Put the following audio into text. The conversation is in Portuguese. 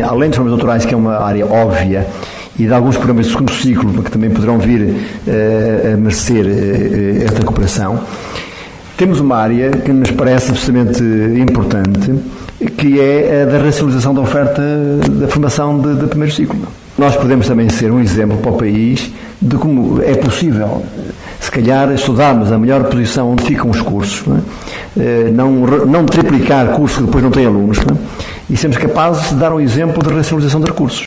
além dos programas doutorais, que é uma área óbvia, e de alguns programas de segundo ciclo, que também poderão vir a merecer esta cooperação, temos uma área que nos parece absolutamente importante, que é a da racionalização da oferta da formação de primeiro ciclo. Nós podemos também ser um exemplo para o país de como é possível, se calhar, estudarmos a melhor posição onde ficam os cursos, não triplicar cursos que depois não têm alunos, e sermos capazes de dar um exemplo de racionalização de recursos.